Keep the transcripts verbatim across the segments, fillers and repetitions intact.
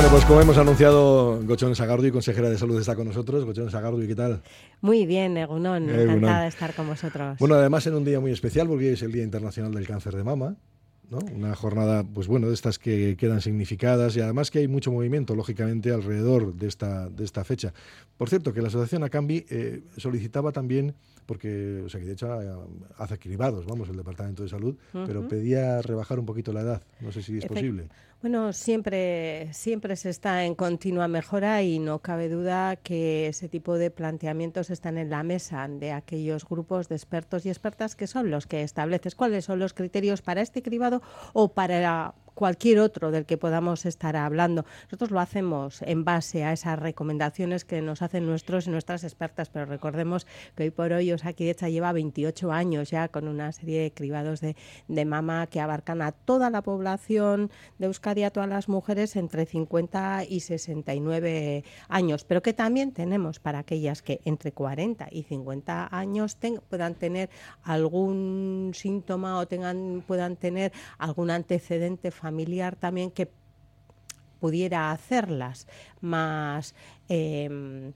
Bueno, pues como hemos anunciado, Gotzon Sagardui, consejera de Salud, está con nosotros. Gotzon Sagardui, ¿qué tal? Muy bien, Egunon, Egunon. encantada de estar con vosotros. Bueno, además en un día muy especial, porque es el Día Internacional del Cáncer de Mama, ¿no? Una jornada, pues bueno, de estas que quedan significadas y además que hay mucho movimiento, lógicamente, alrededor de esta, de esta fecha. Por cierto, que la Asociación Acambi eh, solicitaba también, porque, o sea, que de hecho hace cribados, vamos, el Departamento de Salud, uh-huh. pero pedía rebajar un poquito la edad. No sé si es Efect- posible. Bueno, siempre, siempre se está en continua mejora y no cabe duda que ese tipo de planteamientos están en la mesa de aquellos grupos de expertos y expertas que son los que establecen cuáles son los criterios para este cribado o para cualquier otro del que podamos estar hablando. Nosotros lo hacemos en base a esas recomendaciones que nos hacen nuestros y nuestras expertas, pero recordemos que hoy por hoy Osakidetza lleva veintiocho años ya con una serie de cribados de, de mama que abarcan a toda la población de Euskadi, a todas las mujeres entre cincuenta y sesenta y nueve años, pero que también tenemos para aquellas que entre cuarenta y cincuenta años ten, puedan tener algún síntoma o tengan, puedan tener algún antecedente familiar también que pudiera hacerlas más eh,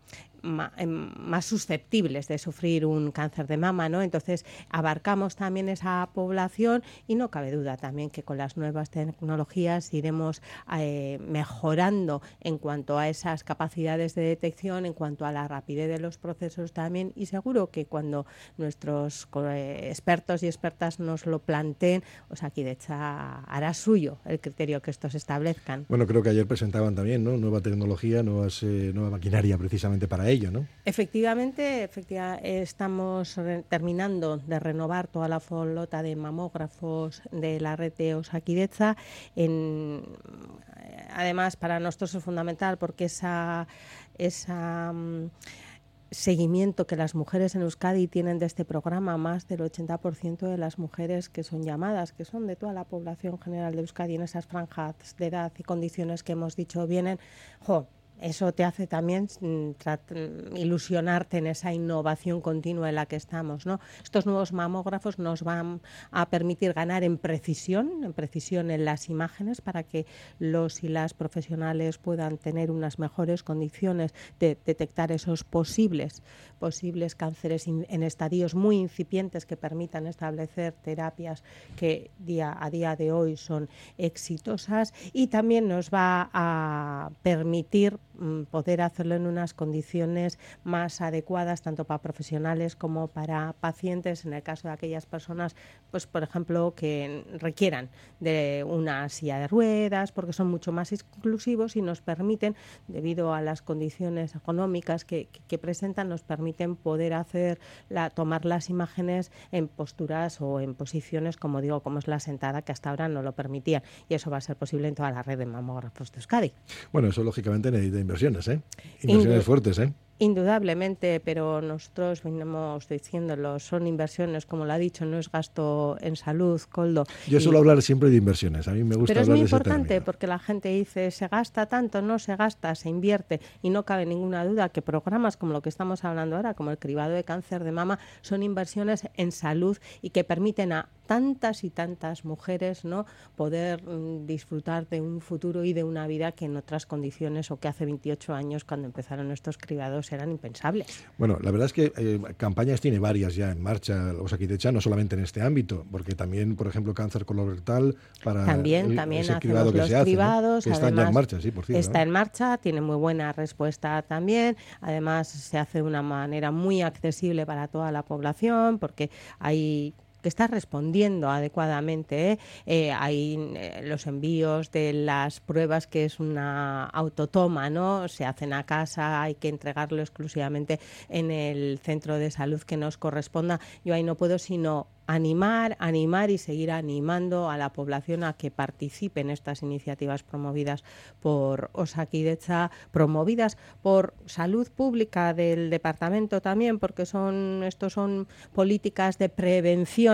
más susceptibles de sufrir un cáncer de mama, ¿no? Entonces abarcamos también esa población y no cabe duda también que con las nuevas tecnologías iremos eh, mejorando en cuanto a esas capacidades de detección, en cuanto a la rapidez de los procesos también, y seguro que cuando nuestros eh, expertos y expertas nos lo planteen, Osakidetza hará suyo el criterio que estos establezcan. Bueno, creo que ayer presentaban también, ¿no? Nueva tecnología, nuevas, eh, nueva maquinaria precisamente para ello, ¿no? Efectivamente, efectivamente estamos re- terminando de renovar toda la flota de mamógrafos de la red de Osakidetza. En, además, para nosotros es fundamental porque esa, esa um, seguimiento que las mujeres en Euskadi tienen de este programa, más del ochenta por ciento de las mujeres que son llamadas, que son de toda la población general de Euskadi en esas franjas de edad y condiciones que hemos dicho vienen, jo, eso te hace también trat- ilusionarte en esa innovación continua en la que estamos, ¿no? Estos nuevos mamógrafos nos van a permitir ganar en precisión, en precisión en las imágenes para que los y las profesionales puedan tener unas mejores condiciones de detectar esos posibles, posibles cánceres in, en estadios muy incipientes que permitan establecer terapias que día a día de hoy son exitosas, y también nos va a permitir poder hacerlo en unas condiciones más adecuadas tanto para profesionales como para pacientes, en el caso de aquellas personas, pues por ejemplo, que requieran de una silla de ruedas, porque son mucho más exclusivos y nos permiten, debido a las condiciones económicas que, que, que presentan, nos permiten poder hacer la, tomar las imágenes en posturas o en posiciones, como digo, como es la sentada, que hasta ahora no lo permitían, y eso va a ser posible en toda la red de mamógrafos de Euskadi. Bueno, eso lógicamente necesita inversiones, ¿eh? Inversiones Indu- fuertes, ¿eh? Indudablemente, pero nosotros venimos diciéndolo, son inversiones, como lo ha dicho, no es gasto en salud, Koldo. Yo y... suelo hablar siempre de inversiones, a mí me gusta pero hablar de ese término. Pero es muy importante porque la gente dice, se gasta tanto, no se gasta, se invierte, y no cabe ninguna duda que programas como lo que estamos hablando ahora, como el cribado de cáncer de mama, son inversiones en salud y que permiten a tantas y tantas mujeres, ¿no?, poder mm, disfrutar de un futuro y de una vida que en otras condiciones o que hace veintiocho años, cuando empezaron estos cribados, eran impensables. Bueno, la verdad es que eh, campañas tiene varias ya en marcha Osakidetza, no solamente en este ámbito, porque también, por ejemplo, cáncer colorectal para también, el, también ese hacemos cribado que los se hace, cribados, ¿no? Que están ya en marcha, sí, por cierto. Está ¿no? en marcha, tiene muy buena respuesta también, además se hace de una manera muy accesible para toda la población, porque hay... que está respondiendo adecuadamente, ¿eh? Eh, hay eh, los envíos de las pruebas, que es una autotoma, ¿no? Se hacen a casa, hay que entregarlo exclusivamente en el centro de salud que nos corresponda. Yo ahí no puedo sino animar, animar y seguir animando a la población a que participe en estas iniciativas promovidas por Osakidetza, promovidas por Salud Pública del departamento también, porque son estos son políticas de prevención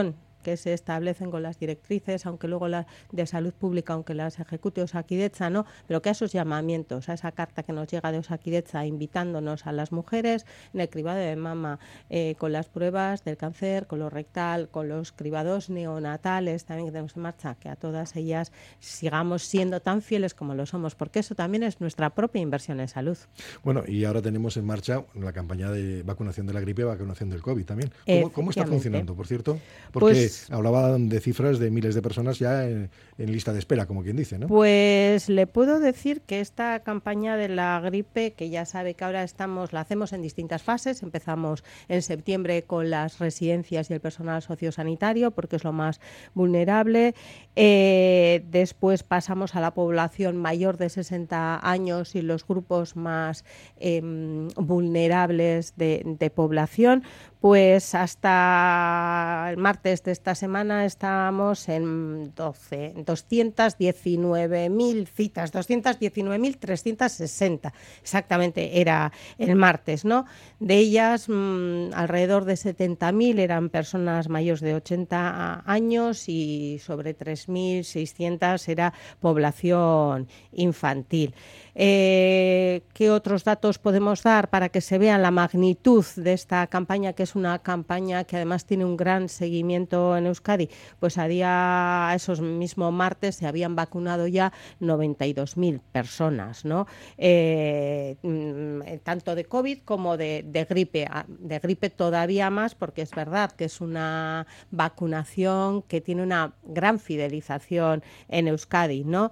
que se establecen con las directrices, aunque luego la de salud pública, aunque las ejecute Osakidetza, ¿no? Pero que a esos llamamientos, a esa carta que nos llega de Osakidetza invitándonos a las mujeres en el cribado de mama, eh, con las pruebas del cáncer colorectal, con los cribados neonatales también que tenemos en marcha, que a todas ellas sigamos siendo tan fieles como lo somos, porque eso también es nuestra propia inversión en salud. Bueno, y ahora tenemos en marcha la campaña de vacunación de la gripe, vacunación del COVID también. ¿Cómo, cómo está funcionando, por cierto? Porque pues, hablaban de cifras de miles de personas ya en, en lista de espera, como quien dice, ¿no? Pues le puedo decir que esta campaña de la gripe, que ya sabe que ahora estamos, la hacemos en distintas fases. Empezamos en septiembre con las residencias y el personal sociosanitario, porque es lo más vulnerable. Eh, después pasamos a la población mayor de sesenta años y los grupos más eh, vulnerables de, de población. Pues hasta el martes de esta semana estábamos en doce, doscientas diecinueve mil citas, doscientas diecinueve mil trescientas sesenta, exactamente era el martes, ¿no? De ellas, mmm, alrededor de setenta mil eran personas mayores de ochenta años y sobre tres mil seiscientas era población infantil. Eh, ¿Qué otros datos podemos dar para que se vea la magnitud de esta campaña, que es una campaña que además tiene un gran seguimiento en Euskadi? Pues a día, a esos mismos martes se habían vacunado ya noventa y dos mil personas, ¿no? Eh, tanto de COVID como de, de gripe. De gripe todavía más, porque es verdad que es una vacunación que tiene una gran fidelización en Euskadi, ¿no?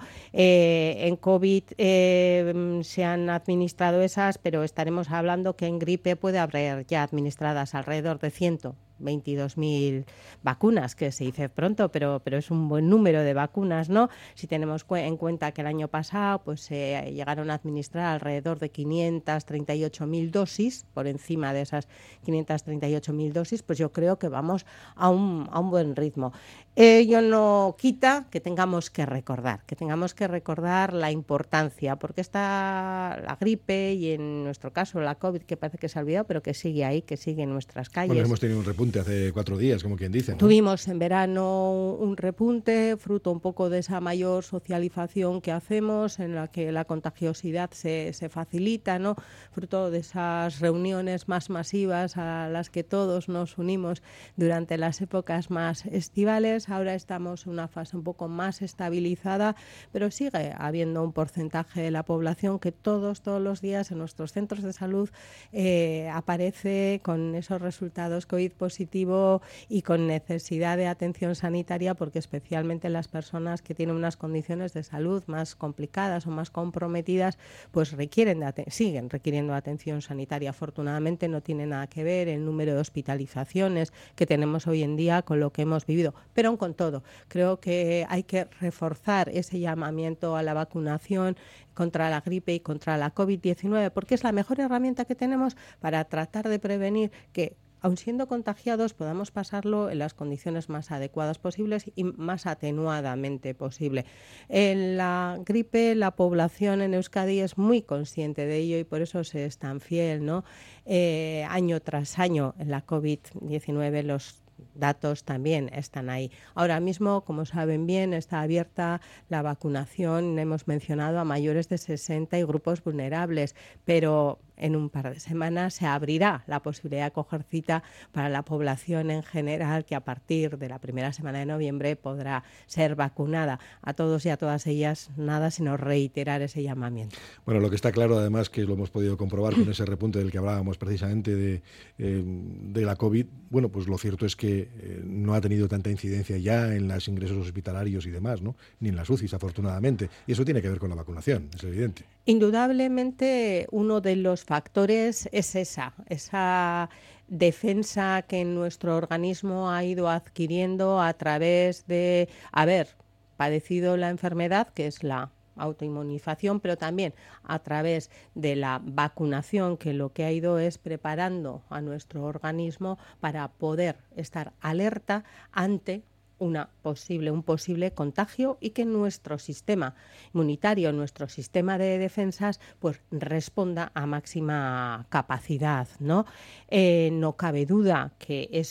Eh, en COVID eh, se han administrado esas, pero estaremos hablando que en gripe puede haber ya administradas alrededor de ciento veintidós mil vacunas, que se dice pronto, pero, pero es un buen número de vacunas, ¿no? Si tenemos cu- en cuenta que el año pasado pues se eh, llegaron a administrar alrededor de quinientas treinta y ocho mil dosis, por encima de esas quinientas treinta y ocho mil dosis, pues yo creo que vamos a un, a un buen ritmo. Ello no quita que tengamos que recordar, que tengamos que recordar la importancia, porque está la gripe y en nuestro caso la COVID, que parece que se ha olvidado, pero que sigue ahí, que sigue en nuestras calles. Bueno, hemos tenido un repunte hace cuatro días, como quien dice, ¿no? Tuvimos en verano un repunte, fruto un poco de esa mayor socialización que hacemos, en la que la contagiosidad se, se facilita, ¿no? Fruto de esas reuniones más masivas a las que todos nos unimos durante las épocas más estivales. Ahora estamos en una fase un poco más estabilizada, pero sigue habiendo un porcentaje de la población que todos, todos los días en nuestros centros de salud eh, aparece con esos resultados COVID positivo y con necesidad de atención sanitaria, porque especialmente las personas que tienen unas condiciones de salud más complicadas o más comprometidas, pues requieren de aten- siguen requiriendo atención sanitaria. Afortunadamente no tiene nada que ver el número de hospitalizaciones que tenemos hoy en día con lo que hemos vivido. Pero aun con todo, creo que hay que reforzar ese llamamiento a la vacunación contra la gripe y contra la COVID diecinueve, porque es la mejor herramienta que tenemos para tratar de prevenir que, aun siendo contagiados, podamos pasarlo en las condiciones más adecuadas posibles y más atenuadamente posible. En la gripe, la población en Euskadi es muy consciente de ello y por eso se es tan fiel, ¿no? Eh, año tras año, en la COVID diecinueve los datos también están ahí. Ahora mismo, como saben bien, está abierta la vacunación, hemos mencionado a mayores de sesenta y grupos vulnerables, pero en un par de semanas se abrirá la posibilidad de coger cita para la población en general, que a partir de la primera semana de noviembre podrá ser vacunada. A todos y a todas ellas, nada sino reiterar ese llamamiento. Bueno, lo que está claro, además, que lo hemos podido comprobar con ese repunte del que hablábamos precisamente de, eh, de la COVID, bueno, pues lo cierto es que eh, no ha tenido tanta incidencia ya en los ingresos hospitalarios y demás, ¿no? Ni en las U C Is, afortunadamente. Y eso tiene que ver con la vacunación, es evidente. Indudablemente uno de los factores es esa, esa defensa que nuestro organismo ha ido adquiriendo a través de haber padecido la enfermedad, que es la autoinmunización, pero también a través de la vacunación, que lo que ha ido es preparando a nuestro organismo para poder estar alerta ante una posible, un posible contagio y que nuestro sistema inmunitario, nuestro sistema de defensas, pues responda a máxima capacidad, ¿no? Eh, no cabe duda que eso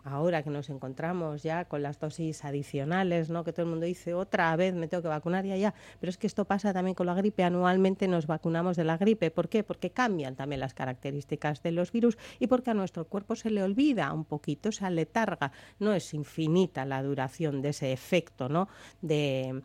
ahora que nos encontramos ya con las dosis adicionales, ¿no? Que todo el mundo dice, otra vez me tengo que vacunar, ya, ya. Pero es que esto pasa también con la gripe. Anualmente nos vacunamos de la gripe. ¿Por qué? Porque cambian también las características de los virus y porque a nuestro cuerpo se le olvida un poquito esa letarga. No es infinita la duración de ese efecto, ¿no? de,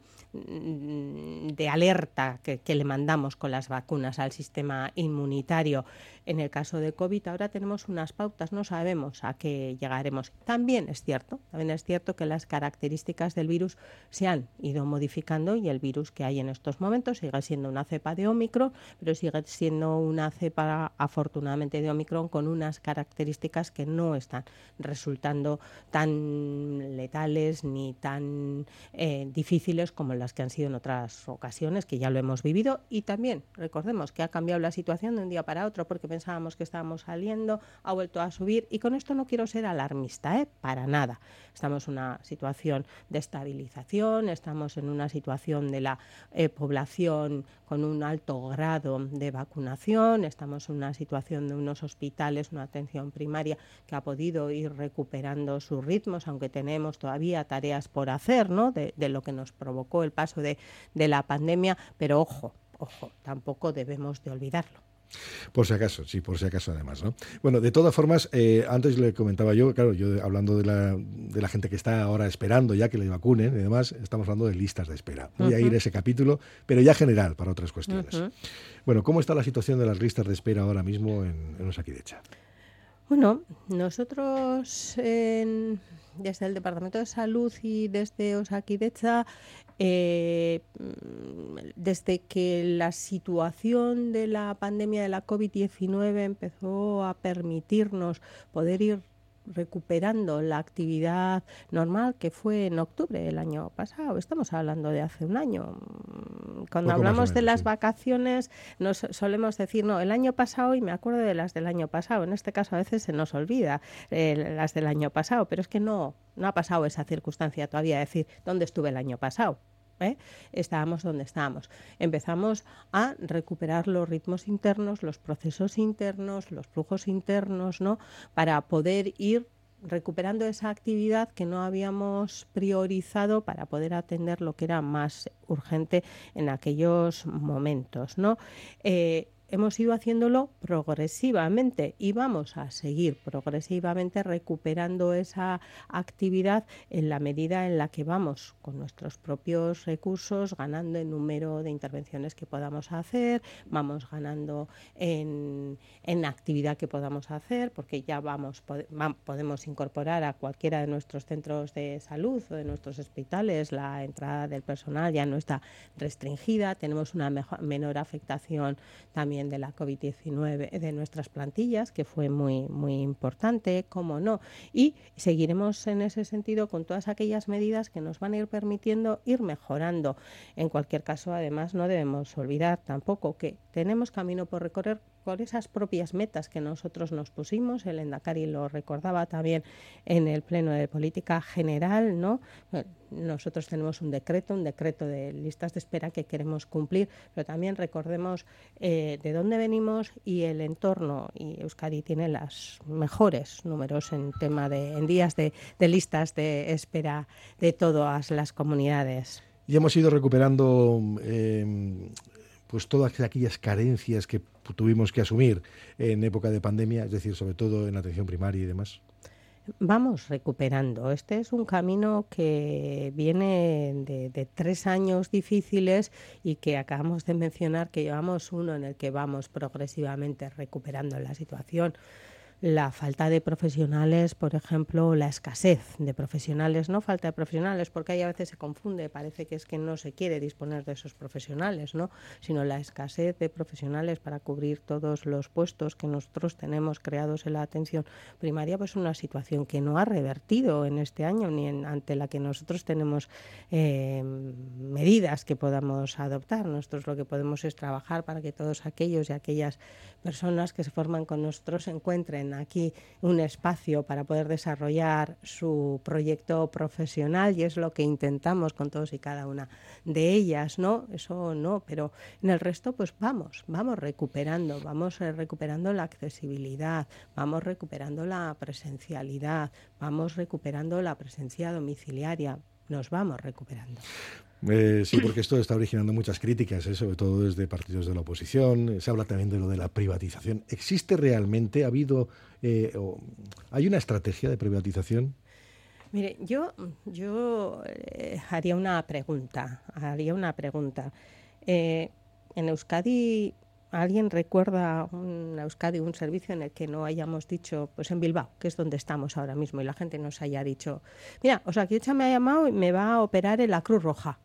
de alerta que, que le mandamos con las vacunas al sistema inmunitario. En el caso de COVID ahora tenemos unas pautas, no sabemos a qué llegaremos. También es cierto, también es cierto que las características del virus se han ido modificando y el virus que hay en estos momentos sigue siendo una cepa de Ómicron, pero sigue siendo una cepa afortunadamente de Ómicron con unas características que no están resultando tan letales ni tan eh, difíciles como las que han sido en otras ocasiones, que ya lo hemos vivido. Y también recordemos que ha cambiado la situación de un día para otro, porque pensábamos que estábamos saliendo, ha vuelto a subir, y con esto no quiero ser alarmista, ¿eh? Para nada. Estamos en una situación de estabilización, estamos en una situación de la eh, población con un alto grado de vacunación, estamos en una situación de unos hospitales, una atención primaria que ha podido ir recuperando sus ritmos, aunque tenemos todavía tareas por hacer, ¿no? de, de lo que nos provocó el paso de, de la pandemia, pero ojo, ojo, tampoco debemos de olvidarlo. Por si acaso, sí, por si acaso además, ¿no? Bueno, de todas formas, eh, antes le comentaba yo, claro, yo hablando de la, de la gente que está ahora esperando ya que le vacunen y demás, estamos hablando de listas de espera. Voy uh-huh. a ir a ese capítulo, pero ya general, para otras cuestiones. Uh-huh. Bueno, ¿cómo está la situación de las listas de espera ahora mismo en, en Osakidetza? Bueno, nosotros en, desde el Departamento de Salud y desde Osakidetza, eh, desde que la situación de la pandemia de la COVID diecinueve empezó a permitirnos poder ir recuperando la actividad normal, que fue en octubre del año pasado. Estamos hablando de hace un año. Cuando Poco hablamos menos, de las sí. vacaciones, nos solemos decir, no, el año pasado, y me acuerdo de las del año pasado. En este caso a veces se nos olvida eh, las del año pasado, pero es que no, no ha pasado esa circunstancia todavía de decir, ¿dónde estuve el año pasado? ¿Eh? Estábamos donde estábamos. Empezamos a recuperar los ritmos internos, los procesos internos, los flujos internos, ¿no? Para poder ir recuperando esa actividad que no habíamos priorizado para poder atender lo que era más urgente en aquellos momentos, ¿no? Eh, Hemos ido haciéndolo progresivamente y vamos a seguir progresivamente recuperando esa actividad en la medida en la que vamos con nuestros propios recursos ganando en número de intervenciones que podamos hacer, vamos ganando en, en actividad que podamos hacer, porque ya vamos podemos incorporar a cualquiera de nuestros centros de salud o de nuestros hospitales, la entrada del personal ya no está restringida, tenemos una mejor, menor afectación también de la COVID diecinueve de nuestras plantillas, que fue muy, muy importante, cómo no, y seguiremos en ese sentido con todas aquellas medidas que nos van a ir permitiendo ir mejorando. En cualquier caso, además, no debemos olvidar tampoco que tenemos camino por recorrer por esas propias metas que nosotros nos pusimos. El Endacari lo recordaba también en el Pleno de Política General, ¿no? Nosotros tenemos un decreto, un decreto de listas de espera que queremos cumplir, pero también recordemos eh, de dónde venimos y el entorno. Y Euskadi tiene los mejores números en tema de en días de, de listas de espera de todas las comunidades. Y hemos ido recuperando eh, pues todas aquellas carencias que tuvimos que asumir en época de pandemia, es decir, sobre todo en atención primaria y demás. Vamos recuperando. Este es un camino que viene de, de tres años difíciles y que acabamos de mencionar que llevamos uno en el que vamos progresivamente recuperando la situación. La falta de profesionales, por ejemplo, la escasez de profesionales, no falta de profesionales, porque ahí a veces se confunde, parece que es que no se quiere disponer de esos profesionales, ¿no? Sino la escasez de profesionales para cubrir todos los puestos que nosotros tenemos creados en la atención primaria, pues una situación que no ha revertido en este año, ni en, ante la que nosotros tenemos eh, medidas que podamos adoptar. Nosotros lo que podemos es trabajar para que todos aquellos y aquellas personas que se forman con nosotros encuentren aquí un espacio para poder desarrollar su proyecto profesional, y es lo que intentamos con todos y cada una de ellas, ¿no? Eso no, pero en el resto pues vamos, vamos recuperando, vamos recuperando la accesibilidad, vamos recuperando la presencialidad, vamos recuperando la presencia domiciliaria, nos vamos recuperando. Eh, sí, porque esto está originando muchas críticas, ¿eh? Sobre todo desde partidos de la oposición. Se habla también de lo de la privatización. ¿Existe realmente? ¿Ha habido, eh, o, hay una estrategia de privatización? Mire, yo, yo eh, haría una pregunta, haría una pregunta. Eh, en Euskadi, ¿alguien recuerda un Euskadi, un servicio en el que no hayamos dicho, pues en Bilbao, que es donde estamos ahora mismo, y la gente nos haya dicho, mira, Osakidetza me ha llamado y me va a operar en la Cruz Roja?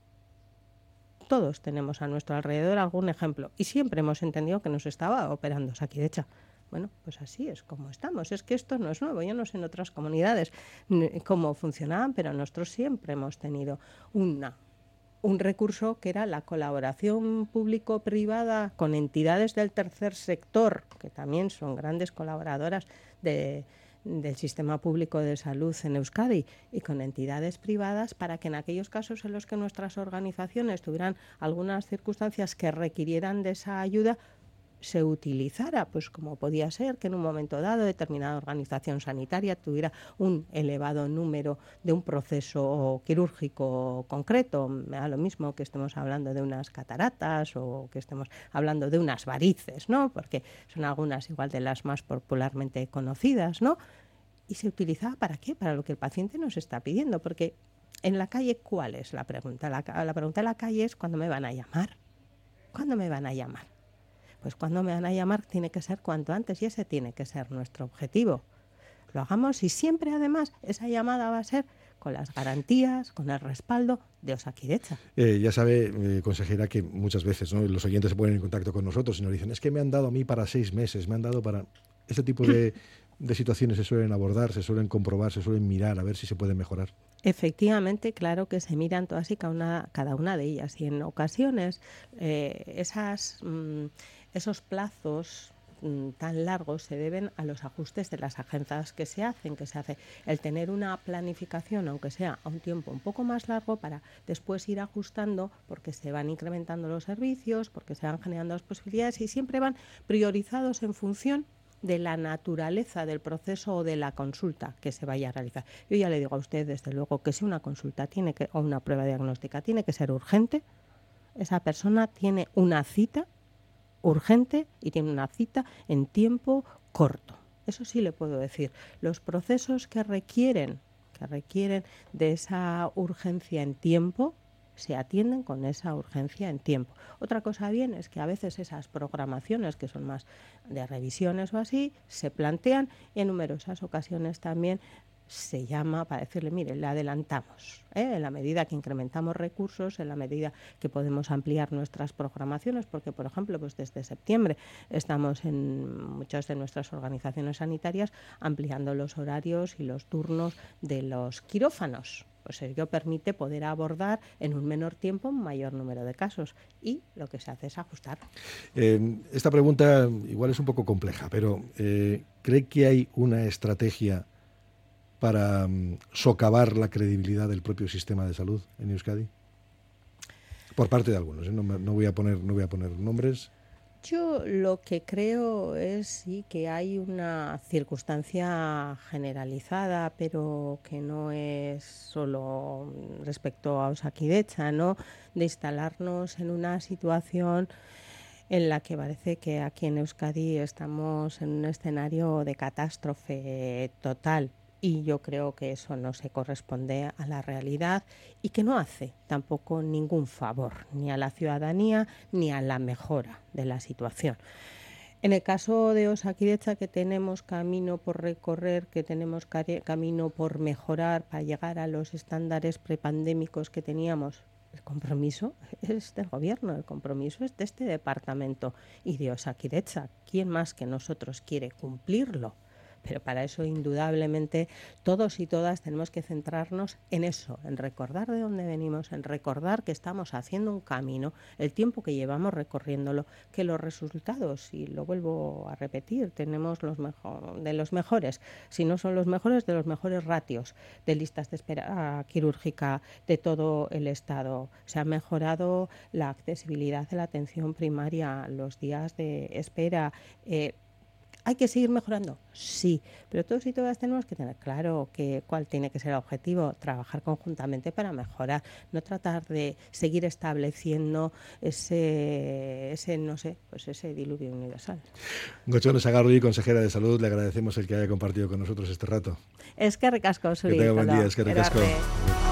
Todos tenemos a nuestro alrededor algún ejemplo y siempre hemos entendido que nos estaba operando Osakidetza. Bueno, pues así es como estamos. Es que esto no es nuevo. Yo no sé en otras comunidades cómo funcionaban, pero nosotros siempre hemos tenido una, un recurso que era la colaboración público-privada con entidades del tercer sector, que también son grandes colaboradoras de... del sistema público de salud en Euskadi, y con entidades privadas, para que en aquellos casos en los que nuestras organizaciones tuvieran algunas circunstancias que requirieran de esa ayuda, se utilizara, pues como podía ser que en un momento dado determinada organización sanitaria tuviera un elevado número de un proceso quirúrgico concreto. Me da lo mismo que estemos hablando de unas cataratas o que estemos hablando de unas varices, ¿no? Porque son algunas igual de las más popularmente conocidas, ¿no? Y se utilizaba ¿para qué? Para lo que el paciente nos está pidiendo, porque en la calle, ¿cuál es la pregunta? La, la pregunta de la calle es ¿cuándo me van a llamar? ¿Cuándo me van a llamar? Pues cuando me van a llamar tiene que ser cuanto antes, y ese tiene que ser nuestro objetivo. Lo hagamos, y siempre además esa llamada va a ser con las garantías, con el respaldo de Osakidetza. Eh, ya sabe, eh, consejera, que muchas veces, ¿no?, los oyentes se ponen en contacto con nosotros y nos dicen, es que me han dado a mí para seis meses, me han dado para... Ese tipo de, de situaciones se suelen abordar, se suelen comprobar, se suelen mirar a ver si se puede mejorar. Efectivamente, claro que se miran todas y cada una, cada una de ellas, y en ocasiones eh, esas, mmm, esos plazos mmm, tan largos se deben a los ajustes de las agencias que se hacen, que se hace el tener una planificación, aunque sea a un tiempo un poco más largo, para después ir ajustando, porque se van incrementando los servicios, porque se van generando las posibilidades, y siempre van priorizados en función de la naturaleza del proceso o de la consulta que se vaya a realizar. Yo ya le digo a usted, desde luego, que si una consulta tiene que, o una prueba diagnóstica tiene que ser urgente, esa persona tiene una cita urgente y tiene una cita en tiempo corto. Eso sí le puedo decir. Los procesos que requieren, que requieren de esa urgencia en tiempo, se atienden con esa urgencia en tiempo. Otra cosa bien es que a veces esas programaciones, que son más de revisiones o así, se plantean, y en numerosas ocasiones también se llama para decirle, mire, le adelantamos, ¿eh? En la medida que incrementamos recursos, en la medida que podemos ampliar nuestras programaciones, porque, por ejemplo, pues desde septiembre estamos en muchas de nuestras organizaciones sanitarias ampliando los horarios y los turnos de los quirófanos. Pues ello permite poder abordar en un menor tiempo un mayor número de casos, y lo que se hace es ajustar. Eh, esta pregunta igual es un poco compleja, pero eh, ¿cree que hay una estrategia para um, socavar la credibilidad del propio sistema de salud en Euskadi? Por parte de algunos, ¿eh? no, no voy a poner, no voy a poner nombres. Yo lo que creo es sí que hay una circunstancia generalizada, pero que no es solo respecto a Osakidetza, ¿no?, de instalarnos en una situación en la que parece que aquí en Euskadi estamos en un escenario de catástrofe total. Y yo creo que eso no se corresponde a la realidad, y que no hace tampoco ningún favor ni a la ciudadanía ni a la mejora de la situación. En el caso de Osakidetza, que tenemos camino por recorrer, que tenemos camino por mejorar para llegar a los estándares prepandémicos que teníamos, el compromiso es del gobierno, el compromiso es de este departamento y de Osakidetza. ¿Quién más que nosotros quiere cumplirlo? Pero para eso, indudablemente, todos y todas tenemos que centrarnos en eso, en recordar de dónde venimos, en recordar que estamos haciendo un camino, el tiempo que llevamos recorriéndolo, que los resultados, y lo vuelvo a repetir, tenemos los mejor, de los mejores, si no son los mejores, de los mejores ratios de listas de espera quirúrgica de todo el Estado. Se ha mejorado la accesibilidad de la atención primaria, los días de espera. Eh, ¿Hay que seguir mejorando? Sí, pero todos y todas tenemos que tener claro que cuál tiene que ser el objetivo, trabajar conjuntamente para mejorar, no tratar de seguir estableciendo ese, ese no sé, pues ese diluvio universal. Gotzone Sagardui, consejera de Salud, le agradecemos el que haya compartido con nosotros este rato. Es que ricasco, Suri. Que tenga buen día, es que ricasco.